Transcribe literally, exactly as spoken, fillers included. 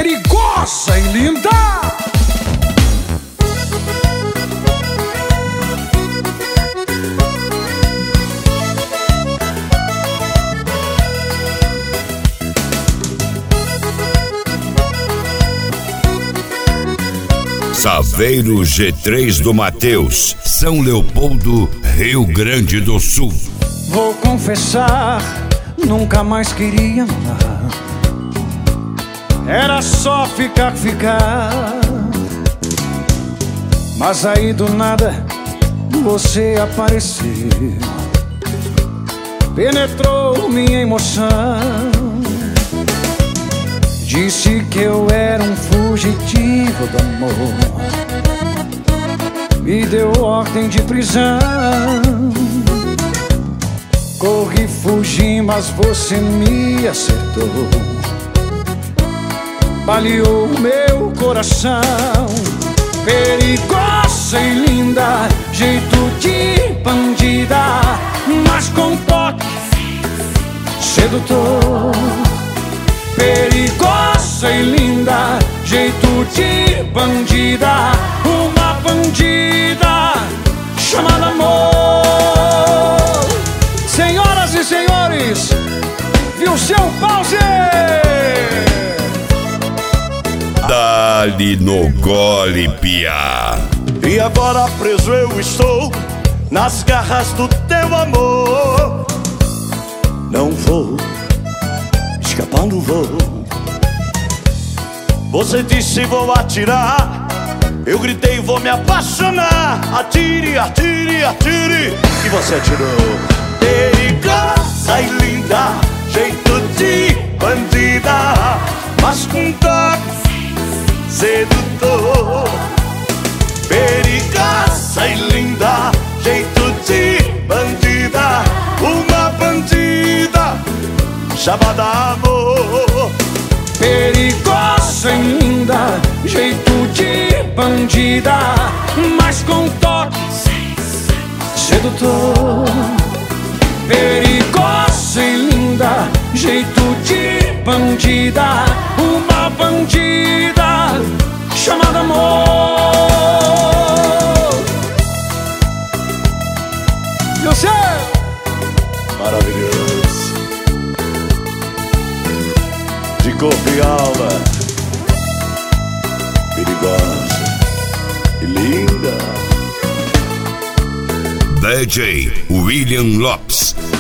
perigosa e linda. Saveiro G três do Mateus, São Leopoldo, Rio Grande do Sul. Vou confessar, nunca mais queria amar. Era só ficar, ficar. Mas aí do nada você apareceu, penetrou minha emoção. Disse que eu era um fugitivo do amor, me deu ordem de prisão. Corri, fugi, mas você me acertou, baleou meu coração. Perigosa e linda, jeito de bandida, mas com toque sedutor. Perigosa e linda, jeito de bandida, uma bandida chamada amor. Senhoras e senhores, viu seu pause? Dali no gole, piá. E agora preso eu estou nas garras do teu amor. Não vou escapar, não vou. Você disse vou atirar, eu gritei vou me apaixonar. Atire, atire, atire, e você atirou. Perigosa e linda, jeito de bandida, mas com toque sedutor. Perigosa e linda, jeito de bandida, uma bandida chamada amor. Perigosa e linda, jeito de bandida, mas com toque sedutor. Perigosa e linda, jeito de bandida, uma bandida chamada amor. Você maravilhoso, de corpo e alma, perigosa e linda. D J William Lopes.